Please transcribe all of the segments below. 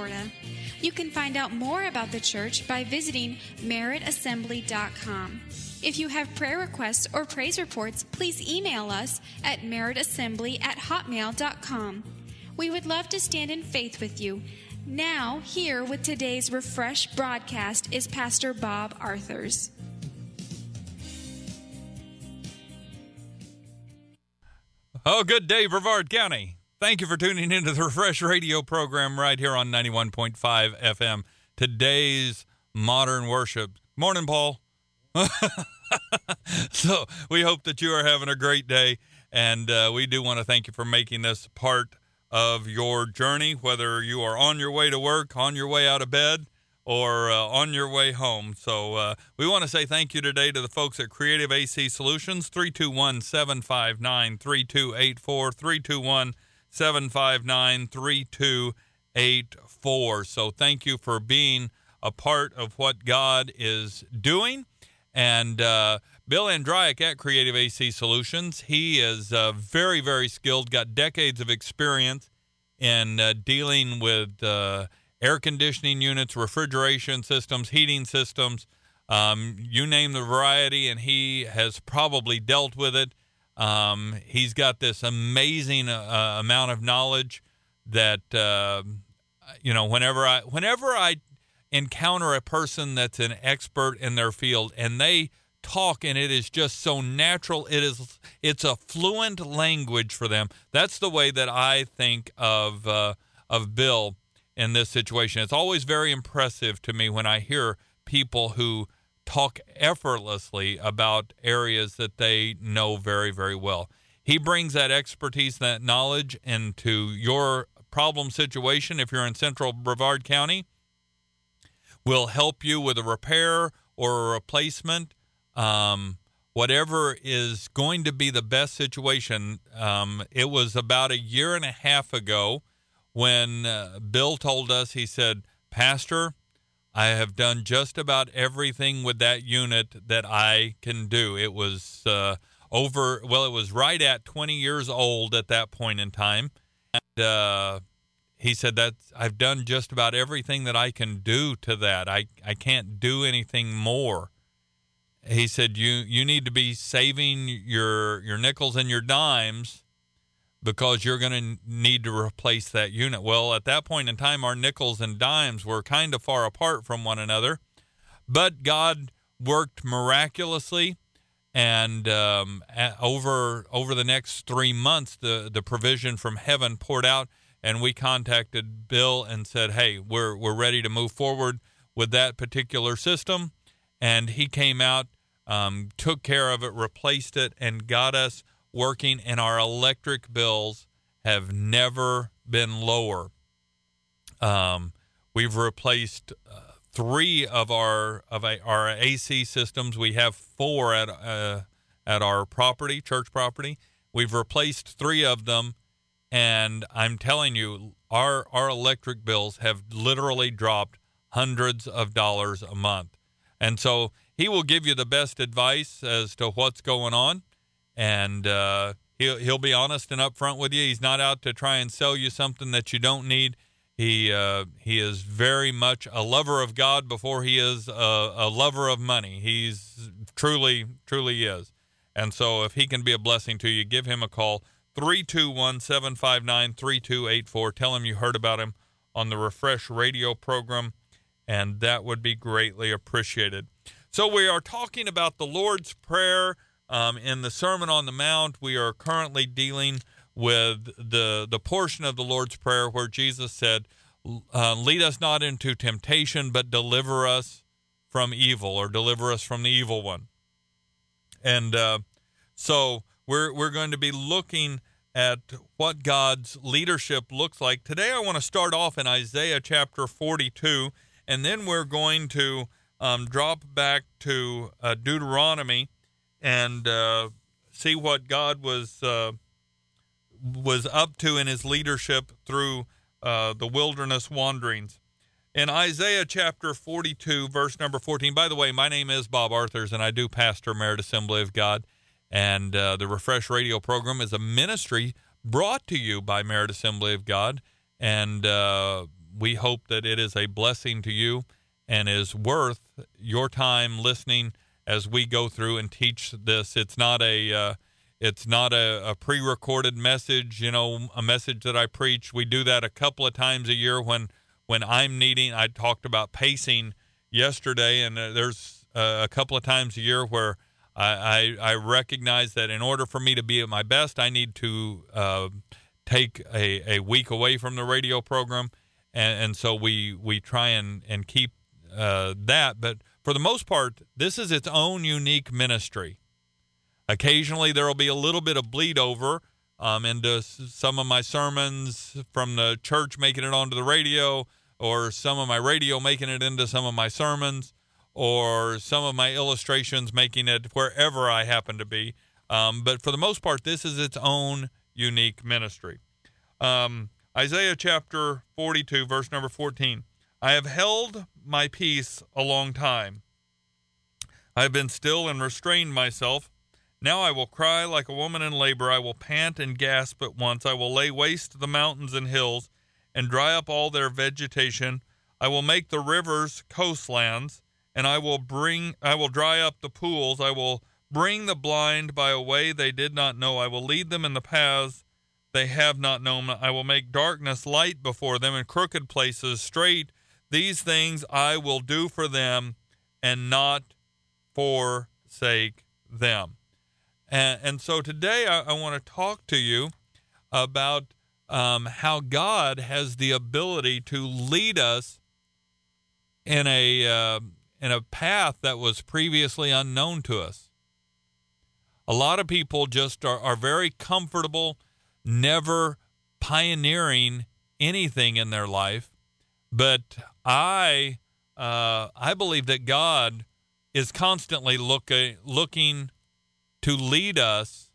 Florida. You can find out more about the church by visiting meritassembly.com. If you have prayer requests or praise reports, please email us at meritassembly@hotmail.com. We would love to stand in faith with you. Now, here with today's Refresh broadcast is Pastor Bob Arthurs. Oh, good day, Brevard County. Thank you for tuning into the Refresh radio program right here on 91.5 FM. Today's modern worship. Morning, Paul. So we hope that you are having a great day, and we do want to thank you for making this part of your journey, whether you are on your way to work, on your way out of bed, or on your way home. So we want to say thank you today to the folks at Creative AC Solutions, 321-759-3284, 321-759-3284. So thank you for being a part of what God is doing. And Bill Andreyek at Creative AC Solutions, he is very, very skilled, got decades of experience in dealing with air conditioning units, refrigeration systems, heating systems, you name the variety, and he has probably dealt with it. He's got this amazing amount of knowledge that, whenever I encounter a person that's an expert in their field and they talk and it is just so natural, it's a fluent language for them. That's the way that I think of Bill in this situation. It's always very impressive to me when I hear people who talk effortlessly about areas that they know very, very well. He brings that expertise, that knowledge into your problem situation. If you're in central Brevard County, will help you with a repair or a replacement, whatever is going to be the best situation. It was about a year and a half ago when Bill told us, he said, "Pastor, I have done just about everything with that unit that I can do." It was it was right at 20 years old at that point in time. And he said that I've done just about everything that I can do to that. I can't do anything more. He said, you need to be saving your nickels and your dimes because you're going to need to replace that unit. Well, at that point in time, our nickels and dimes were kind of far apart from one another, but God worked miraculously, and over the next 3 months, the provision from heaven poured out, and we contacted Bill and said, "Hey, we're ready to move forward with that particular system," and he came out, took care of it, replaced it, and got us working, and our electric bills have never been lower. We've replaced 3 of our AC systems. We have 4 at our property, church property. We've replaced 3 of them, and I'm telling you, our electric bills have literally dropped hundreds of dollars a month. And so he will give you the best advice as to what's going on. And he'll be honest and upfront with you. He's not out to try and sell you something that you don't need. He is very much a lover of God before he is a lover of money. He's truly is. And so if he can be a blessing to you, give him a call, 321-759-3284. Tell him you heard about him on the Refresh radio program, and that would be greatly appreciated. So we are talking about the Lord's Prayer. In the Sermon on the Mount, we are currently dealing with the portion of the Lord's Prayer where Jesus said, "Lead us not into temptation, but deliver us from evil," or deliver us from the evil one. And so we're going to be looking at what God's leadership looks like. Today I want to start off in Isaiah chapter 42, and then we're going to drop back to Deuteronomy and see what God was up to in his leadership through the wilderness wanderings. In Isaiah chapter 42, verse number 14, by the way, my name is Bob Arthurs, and I do pastor Merit Assembly of God, and the Refresh radio program is a ministry brought to you by Merit Assembly of God, and we hope that it is a blessing to you and is worth your time listening as we go through and teach this. It's not a pre-recorded message, a message that I preach. We do that a couple of times a year when I'm needing. I talked about pacing yesterday, and there's a couple of times a year where I recognize that in order for me to be at my best, I need to take a week away from the radio program, and so we try and keep that. But for the most part, this is its own unique ministry. Occasionally, there will be a little bit of bleed over into some of my sermons from the church making it onto the radio, or some of my radio making it into some of my sermons, or some of my illustrations making it wherever I happen to be. But for the most part, this is its own unique ministry. Isaiah chapter 42, verse number 14. I have held my peace a long time. I have been still and restrained myself. Now I will cry like a woman in labor. I will pant and gasp at once. I will lay waste the mountains and hills and dry up all their vegetation. I will make the rivers coastlands, and I will dry up the pools. I will bring the blind by a way they did not know. I will lead them in the paths they have not known. I will make darkness light before them and crooked places straight. These things I will do for them and not forsake them. And so today I want to talk to you about how God has the ability to lead us in a path that was previously unknown to us. A lot of people just are very comfortable, never pioneering anything in their life. But I believe that God is constantly looking to lead us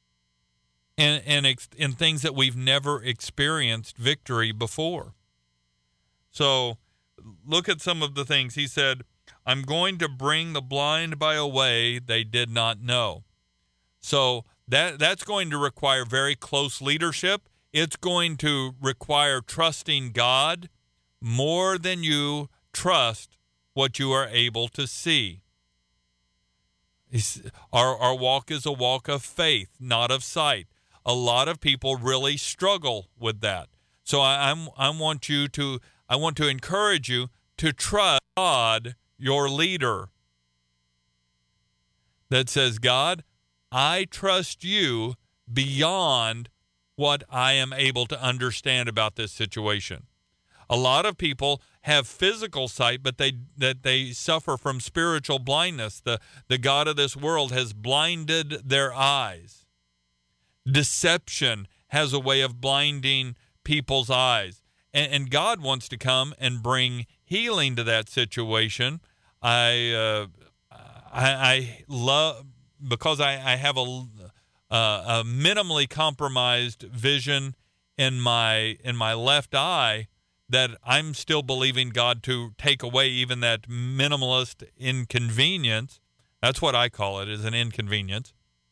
in things that we've never experienced victory before. So look at some of the things. He said, I'm going to bring the blind by a way they did not know. So that's going to require very close leadership. It's going to require trusting God more than you trust what you are able to see. Our walk is a walk of faith, not of sight. A lot of people really struggle with that. So I want to encourage you to trust God, your leader. That says, God, I trust you beyond what I am able to understand about this situation. A lot of people have physical sight, but they suffer from spiritual blindness. The God of this world has blinded their eyes. Deception has a way of blinding people's eyes. And God wants to come and bring healing to that situation. I love, because I have a minimally compromised vision in my left eye, that I'm still believing God to take away even that minimalist inconvenience. That's what I call it, is an inconvenience.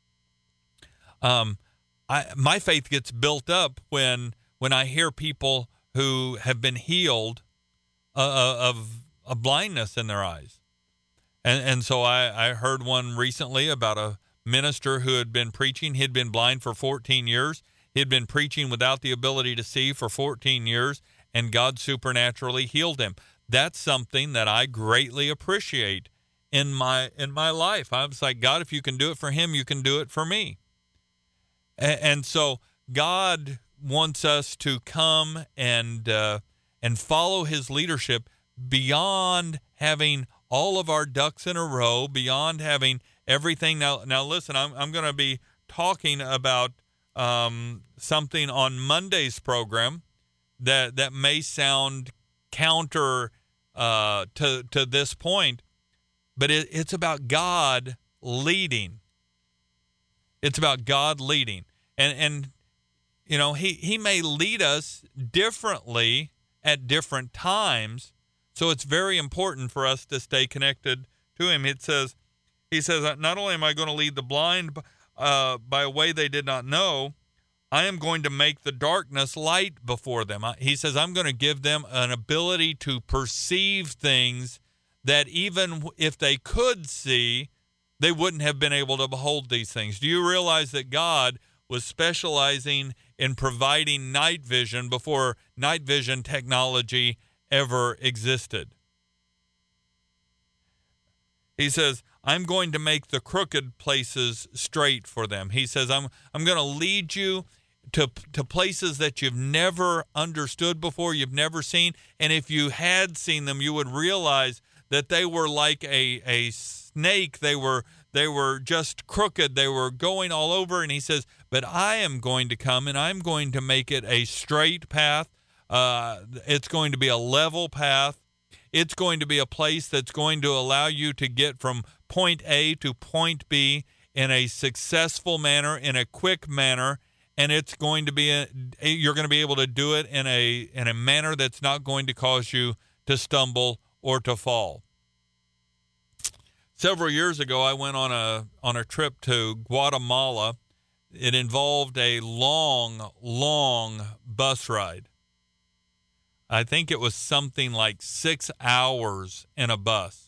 My faith gets built up when I hear people who have been healed of a blindness in their eyes. And so I heard one recently about a minister who had been preaching. He'd been blind for 14 years. He'd been preaching without the ability to see for 14 years, and God supernaturally healed him. That's something that I greatly appreciate in my life. I was like, God, if you can do it for him, you can do it for me. And so God wants us to come and follow his leadership beyond having all of our ducks in a row, beyond having everything. Now listen, I'm going to be talking about something on Monday's program that may sound counter to this point, but it's about God leading. It's about God leading. And you know, he may lead us differently at different times, so it's very important for us to stay connected to him. He says, not only am I going to lead the blind by a way they did not know, I am going to make the darkness light before them. He says, I'm going to give them an ability to perceive things that even if they could see, they wouldn't have been able to behold these things. Do you realize that God was specializing in providing night vision before night vision technology ever existed? He says, I'm going to make the crooked places straight for them. He says, I'm going to lead you to places that you've never understood before, you've never seen. And if you had seen them, you would realize that they were like a snake. They were just crooked. They were going all over. And he says, but I am going to come and I'm going to make it a straight path. It's going to be a level path. It's going to be a place that's going to allow you to get from point A to point B in a successful manner, in a quick manner, and it's going to be you're going to be able to do it in a manner that's not going to cause you to stumble or to fall. Several years ago, I went on a trip to Guatemala. It involved a long bus ride. I think it was something like 6 hours in a bus.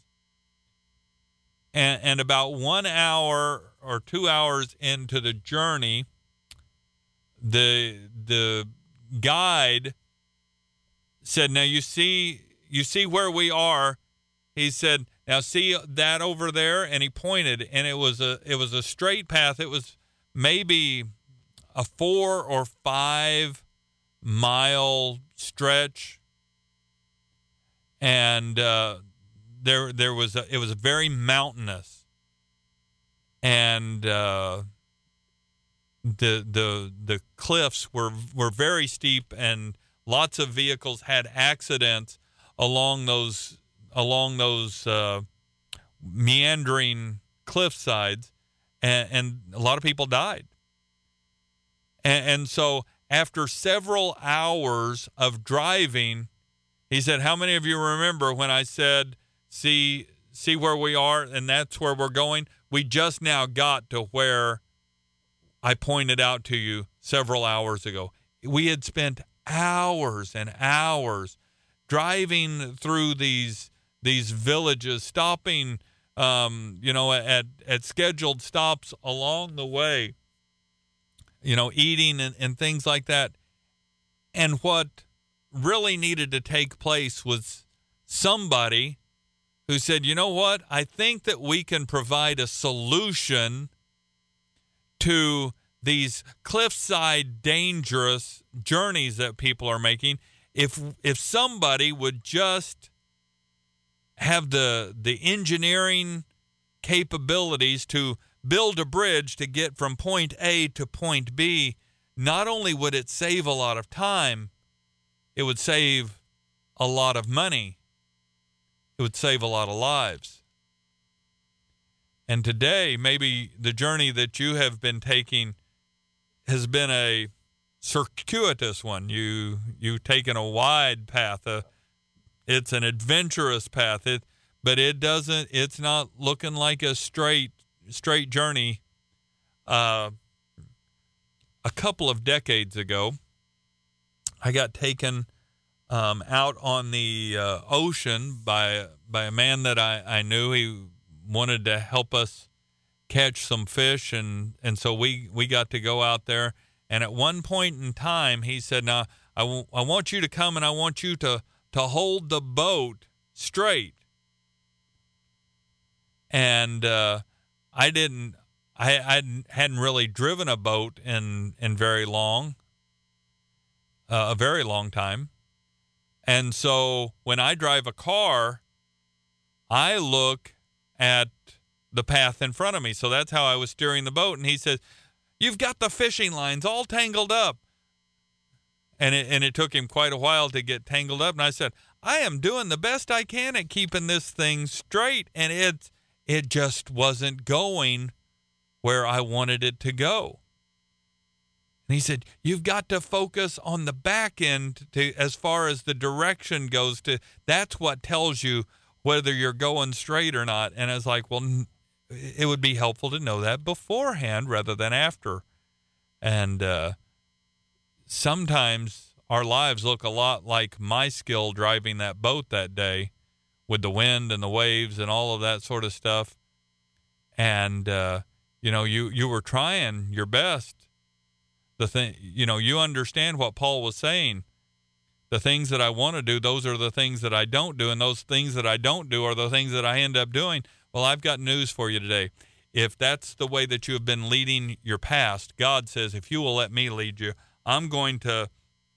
And about 1 hour or 2 hours into the journey, the guide said, now you see where we are. He said, now see that over there? And he pointed, and it was a straight path. It was maybe a 4 or 5 mile stretch, and it was very mountainous, and the cliffs were very steep, and lots of vehicles had accidents along those meandering cliff sides, and a lot of people died. And so after several hours of driving, he said, how many of you remember when I said, see where we are, and that's where we're going? We just now got to where I pointed out to you several hours ago. We had spent hours and hours driving through these villages, stopping, at scheduled stops along the way, eating and things like that. And what really needed to take place was somebody who said, you know what? I think that we can provide a solution to these cliffside dangerous journeys that people are making. If somebody would just have the engineering capabilities to build a bridge to get from point A to point B, not only would it save a lot of time, it would save a lot of money. It would save a lot of lives. And today, maybe the journey that you have been taking has been a circuitous one. You've taken a wide path. It's an adventurous path. It's not looking like a straight journey. A couple of decades ago, I got taken out on the ocean by a man that I knew. He wanted to help us catch some fish, and so we got to go out there. And at one point in time, he said, now, I want you to come, and I want you to hold the boat straight. And I hadn't really driven a boat in a very long time. And so when I drive a car, I look at the path in front of me. So that's how I was steering the boat. And he says, you've got the fishing lines all tangled up. And it took him quite a while to get tangled up. And I said, I am doing the best I can at keeping this thing straight. And it just wasn't going where I wanted it to go. And he said, you've got to focus on the back end as far as the direction goes. That's what tells you whether you're going straight or not. And I was like, well, it would be helpful to know that beforehand rather than after. And sometimes our lives look a lot like my skill driving that boat that day with the wind and the waves and all of that sort of stuff. And, you were trying your best. You understand what Paul was saying. The things that I want to do, those are the things that I don't do. And those things that I don't do are the things that I end up doing. Well, I've got news for you today. If that's the way that you have been leading your past, God says, if you will let me lead you, I'm going to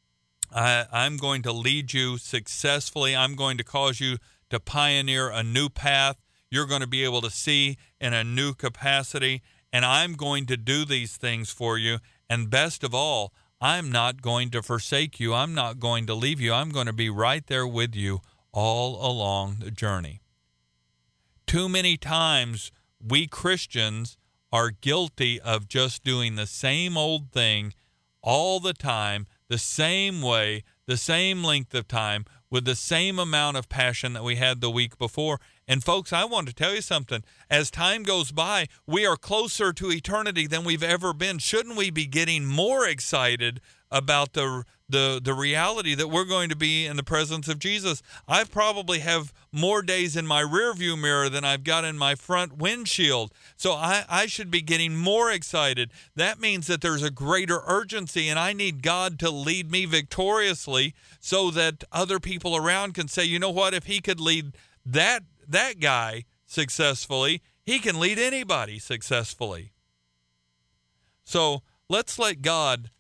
lead you successfully. I'm going to cause you to pioneer a new path. You're going to be able to see in a new capacity, and I'm going to do these things for you. And best of all, I'm not going to forsake you. I'm not going to leave you. I'm going to be right there with you all along the journey. Too many times we Christians are guilty of just doing the same old thing all the time, the same way, the same length of time, with the same amount of passion that we had the week before. And folks, I want to tell you something. As time goes by, we are closer to eternity than we've ever been. Shouldn't we be getting more excited about the reality that we're going to be in the presence of Jesus? I probably have more days in my rearview mirror than I've got in my front windshield. So I should be getting more excited. That means that there's a greater urgency, and I need God to lead me victoriously so that other people around can say, you know what, if he could lead that guy successfully, he can lead anybody successfully. So let's let God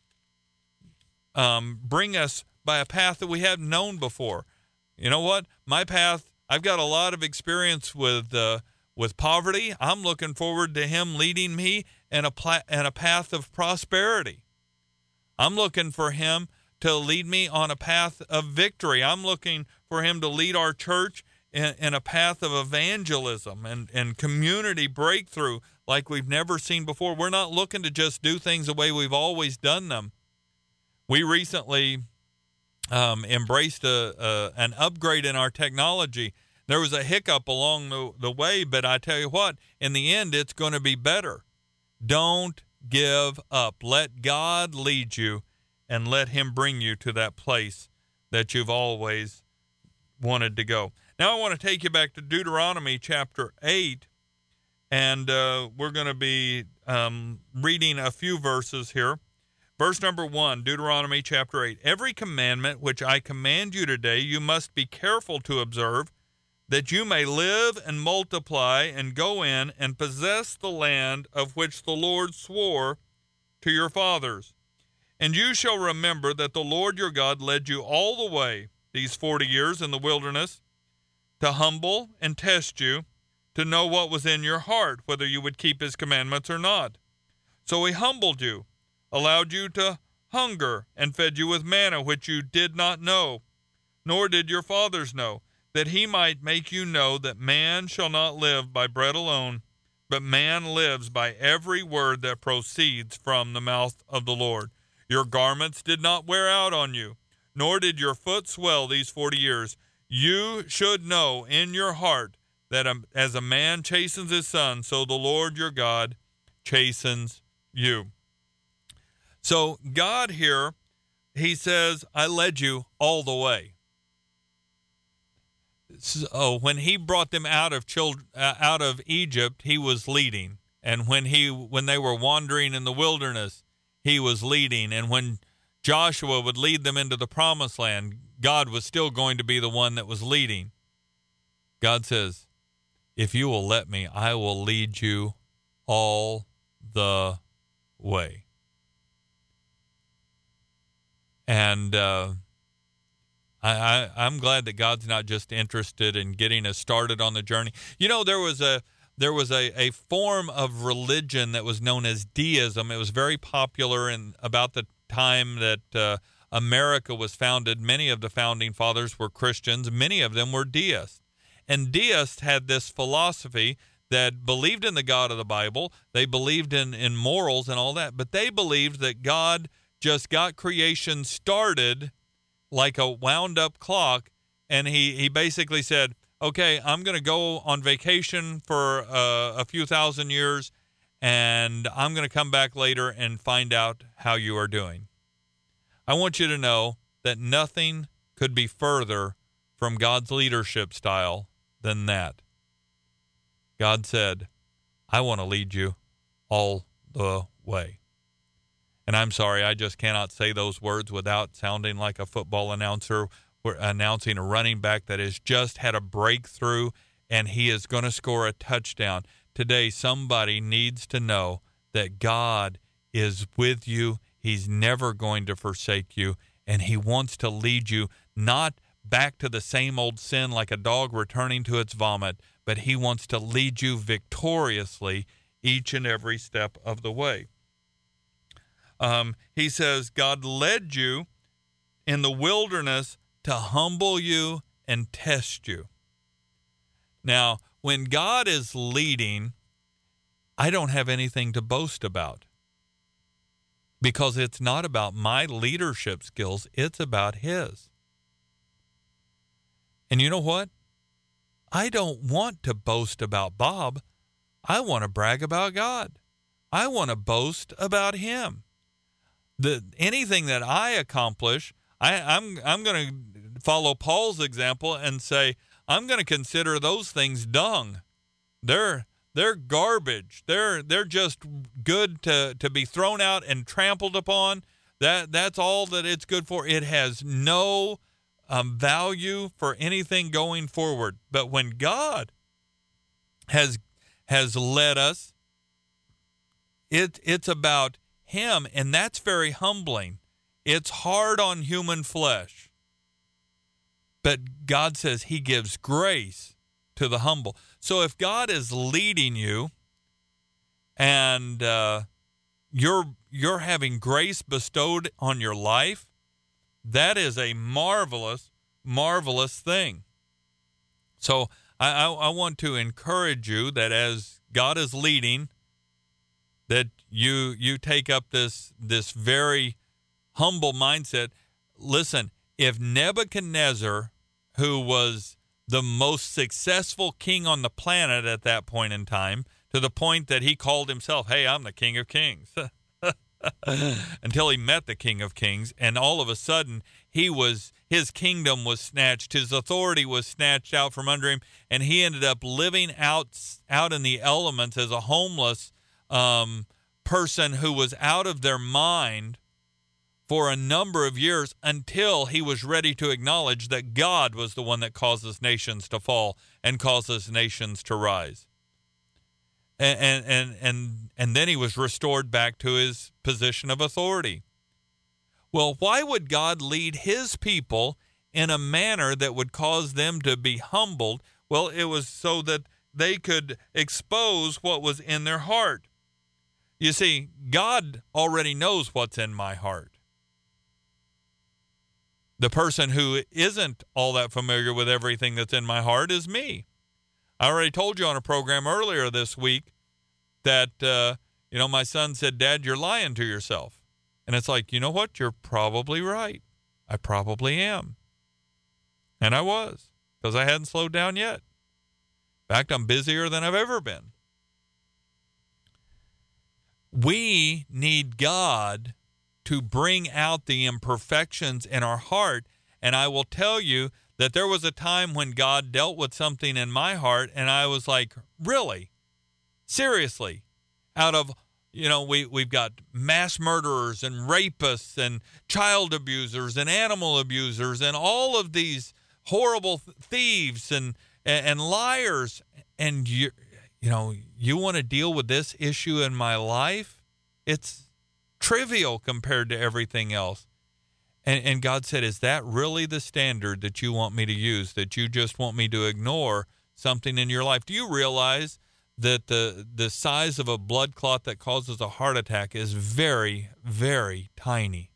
bring us by a path that we haven't known before. You know what? My path, I've got a lot of experience with poverty. I'm looking forward to him leading me in a path of prosperity. I'm looking for him to lead me on a path of victory. I'm looking for him to lead our church in a path of evangelism and community breakthrough like we've never seen before. We're not looking to just do things the way we've always done them. We recently embraced an upgrade in our technology. There was a hiccup along the way, but I tell you what, in the end, it's going to be better. Don't give up. Let God lead you and let him bring you to that place that you've always wanted to go. Now I want to take you back to Deuteronomy chapter 8, and we're going to be reading a few verses here. Verse number 1, Deuteronomy chapter 8. Every commandment which I command you today, you must be careful to observe, that you may live and multiply and go in and possess the land of which the Lord swore to your fathers. And you shall remember that the Lord your God led you all the way these 40 years in the wilderness to humble and test you, to know what was in your heart, whether you would keep his commandments or not. So he humbled you, allowed you to hunger, and fed you with manna which you did not know, nor did your fathers know, that he might make you know that man shall not live by bread alone, but man lives by every word that proceeds from the mouth of the Lord. Your garments did not wear out on you, nor did your foot swell these 40 years. You should know in your heart that as a man chastens his son, so the Lord your God chastens you. So God here, he says, I led you all the way. So when he brought them out of Egypt, he was leading. And when they were wandering in the wilderness, he was leading. And when Joshua would lead them into the promised land, God was still going to be the one that was leading. God says, if you will let me, I will lead you all the way. And I'm glad that God's not just interested in getting us started on the journey. You know, there was a form of religion that was known as deism. It was very popular in about the time that America was founded. Many of the founding fathers were Christians. Many of them were deists. And deists had this philosophy that believed in the God of the Bible. They believed in morals and all that. But they believed that God just got creation started like a wound-up clock. And he basically said, okay, I'm going to go on vacation for a few thousand years, and I'm going to come back later and find out how you are doing. I want you to know that nothing could be further from God's leadership style than that. God said, I want to lead you all the way. And I'm sorry, I just cannot say those words without sounding like a football announcer. We're announcing a running back that has just had a breakthrough and he is going to score a touchdown. Today, somebody needs to know that God is with you. He's never going to forsake you, and he wants to lead you not back to the same old sin like a dog returning to its vomit, but he wants to lead you victoriously each and every step of the way. He says, God led you in the wilderness to humble you and test you. Now, when God is leading, I don't have anything to boast about because it's not about my leadership skills. It's about his. And you know what? I don't want to boast about Bob. I want to brag about God. I want to boast about him. Anything that I accomplish, I'm going to follow Paul's example and say, I'm going to consider those things dung. They're garbage. They're just good to be thrown out and trampled upon. That's all that it's good for. It has no value for anything going forward. But when God has led us, it's about him, and that's very humbling. It's hard on human flesh. But God says he gives grace to the humble. So if God is leading you and you're having grace bestowed on your life, that is a marvelous, marvelous thing. So I want to encourage you that as God is leading, that you take up this very humble mindset. Listen, if Nebuchadnezzar, who was the most successful king on the planet at that point in time, to the point that he called himself, hey, I'm the King of Kings, until he met the King of Kings, and all of a sudden his kingdom was snatched, his authority was snatched out from under him, and he ended up living out in the elements as a homeless person who was out of their mind for a number of years until he was ready to acknowledge that God was the one that causes nations to fall and causes nations to rise. And then he was restored back to his position of authority. Well, why would God lead his people in a manner that would cause them to be humbled? Well, it was so that they could expose what was in their heart. You see, God already knows what's in my heart. The person who isn't all that familiar with everything that's in my heart is me. I already told you on a program earlier this week that, my son said, Dad, you're lying to yourself. And it's like, you know what? You're probably right. I probably am. And I was, because I hadn't slowed down yet. In fact, I'm busier than I've ever been. We need God to bring out the imperfections in our heart. And I will tell you that there was a time when God dealt with something in my heart, and I was like, really? Seriously? Out of, we've got mass murderers and rapists and child abusers and animal abusers and all of these horrible thieves and liars. And you want to deal with this issue in my life? It's trivial compared to everything else. And God said, is that really the standard that you want me to use, that you just want me to ignore something in your life? Do you realize that the size of a blood clot that causes a heart attack is very, very tiny?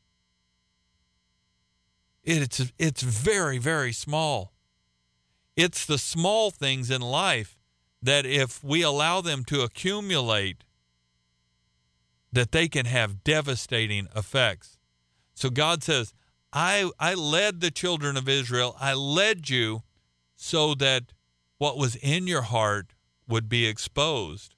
It's very, very small. It's the small things in life that if we allow them to accumulate, that they can have devastating effects. So God says, I led the children of Israel. I led you so that what was in your heart would be exposed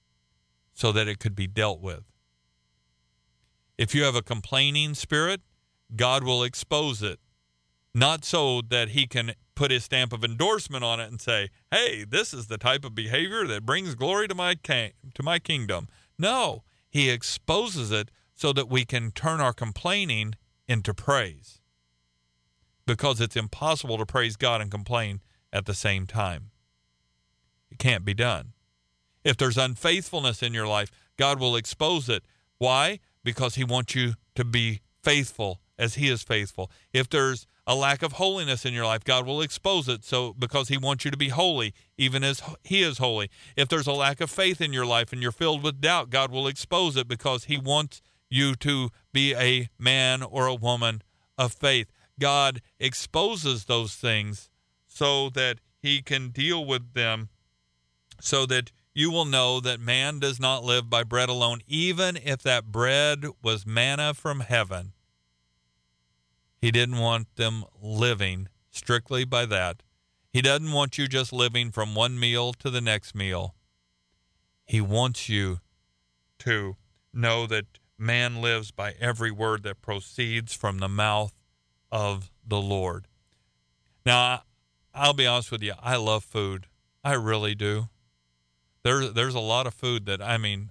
so that it could be dealt with. If you have a complaining spirit, God will expose it. Not so that he can put his stamp of endorsement on it and say, hey, this is the type of behavior that brings glory to my kingdom. No, he exposes it so that we can turn our complaining into praise. Because it's impossible to praise God and complain at the same time. It can't be done. If there's unfaithfulness in your life, God will expose it. Why? Because he wants you to be faithful as he is faithful. If there's a lack of holiness in your life, God will expose it because he wants you to be holy, even as he is holy. If there's a lack of faith in your life and you're filled with doubt, God will expose it because he wants you to be a man or a woman of faith. God exposes those things so that he can deal with them, so that you will know that man does not live by bread alone, even if that bread was manna from heaven. He didn't want them living strictly by that. He doesn't want you just living from one meal to the next meal. He wants you to know that man lives by every word that proceeds from the mouth of the Lord. Now, I'll be honest with you. I love food. I really do. There's a lot of food that,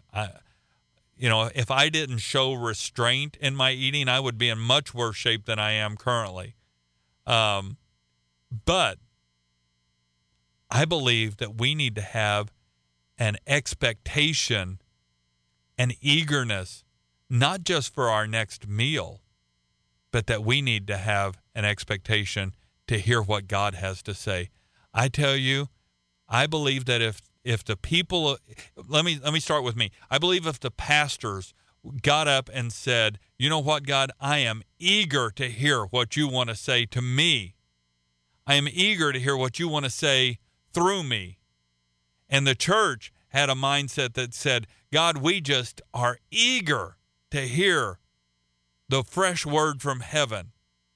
if I didn't show restraint in my eating, I would be in much worse shape than I am currently. But I believe that we need to have an expectation, an eagerness, not just for our next meal, but that we need to have an expectation to hear what God has to say. I tell you, I believe that if the people, let me start with me. I believe if the pastors got up and said, you know what, God, I am eager to hear what you want to say to me. I am eager to hear what you want to say through me. And the church had a mindset that said, God, we just are eager to hear the fresh word from heaven.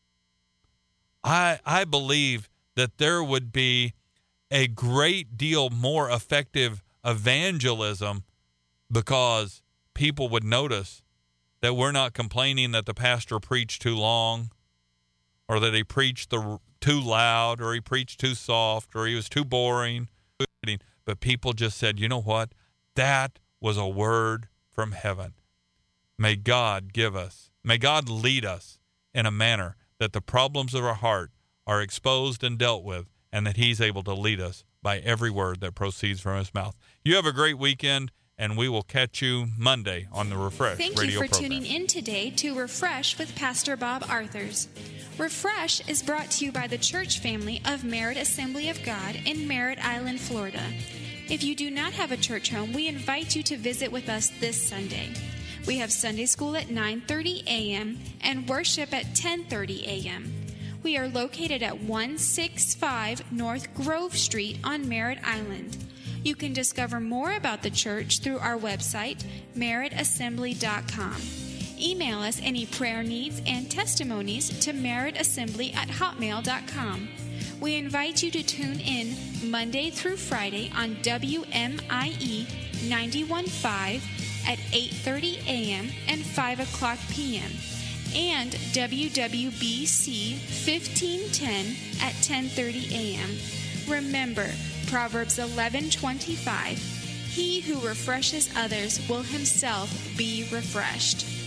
I believe that there would be a great deal more effective evangelism because people would notice that we're not complaining that the pastor preached too long or that he preached too loud or he preached too soft or he was too boring. But people just said, you know what? That was a word from heaven. May God lead us in a manner that the problems of our heart are exposed and dealt with, and that he's able to lead us by every word that proceeds from his mouth. You have a great weekend, and we will catch you Monday on the Refresh Radio program. Thank you for tuning in today to Refresh with Pastor Bob Arthurs. Refresh is brought to you by the church family of Merritt Assembly of God in Merritt Island, Florida. If you do not have a church home, we invite you to visit with us this Sunday. We have Sunday school at 9:30 a.m. and worship at 10:30 a.m. We are located at 165 North Grove Street on Merritt Island. You can discover more about the church through our website, merrittassembly.com. Email us any prayer needs and testimonies to merrittassembly@hotmail.com. We invite you to tune in Monday through Friday on WMIE 91.5 at 8:30 a.m. and 5 o'clock p.m. and WWBC 1510 at 10:30 a.m. Remember, Proverbs 11:25, he who refreshes others will himself be refreshed.